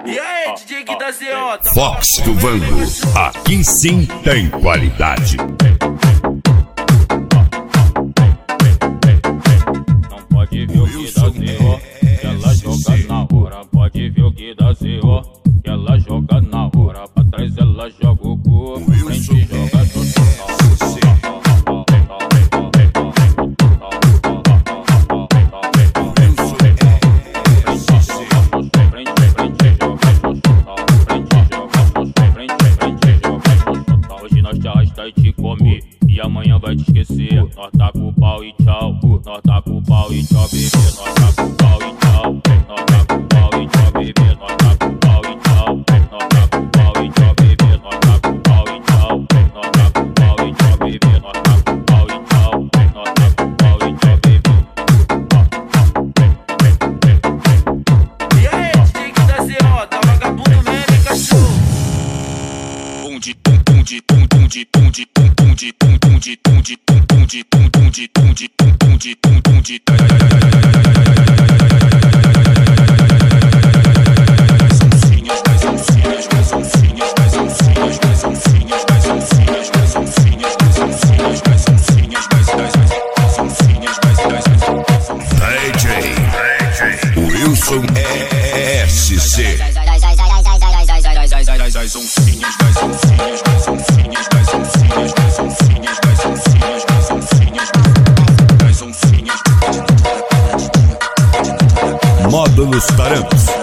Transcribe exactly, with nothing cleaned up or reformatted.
E aí, D J que da Z O, tá Fox do Vango, aqui sim tem qualidade. Não pode ver o que dá Z O, que ela joga na hora. Pode ver o que dá Z O, que ela joga na hora. Pra trás ela joga o cu, frente joga no chão. Hoje nós te arrasta e te come, e amanhã vai te esquecer. Nós tá com o pau e tchau, nós tá com o pau e tchau, bebê. Nós tá com o pau e tchau, nós tá com o pau e tchau, bebê. Nós tá com o pau e tchau, nós tá com o pau e tchau, bebê. Nós tá com o pau e tchau, nós tá com o pau e tchau, bebê. Nós tá com o pau e tchau, nós tá com o pau e tchau, bebê. E aí, D J que da Z O, tá vagabundo mesmo, hein, cachorro? Pum de pum pum de pum pum de pum de pum pum de pum pum de pum de pum pum de pum pum de pum de pum pum de pum pum de oncinhas, das oncinhas, das oncinhas, das oncinhas, das oncinhas, das oncinhas, das oncinhas, das oncinhas, das oncinhas, das oncinhas, das oncinhas. D J Wilson S C. Das oncinhas, das oncinhas, das oncinhas, das oncinhas, das oncinhas, das oncinhas, das oncinhas, das oncinhas. Módulos Tarancos.